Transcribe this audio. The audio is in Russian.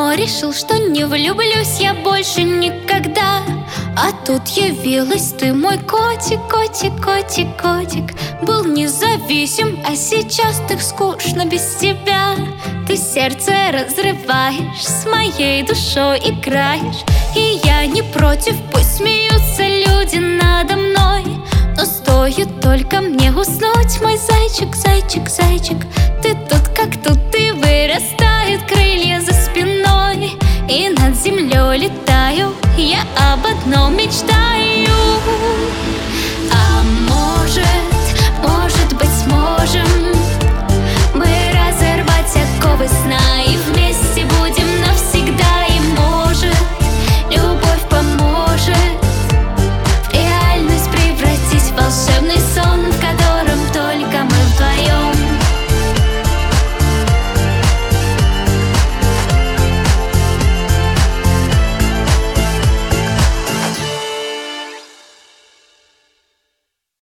давно решил, что не влюблюсь я больше никогда. А тут явилась ты, мой котик, котик, котик, котик. Был независим, а сейчас так скучно без тебя. Ты сердце разрываешь, с моей душой играешь. И я не против, пусть смеются люди надо мной. Но стоит только мне уснуть, мой зайчик, зайчик, зайчик. Ты тут как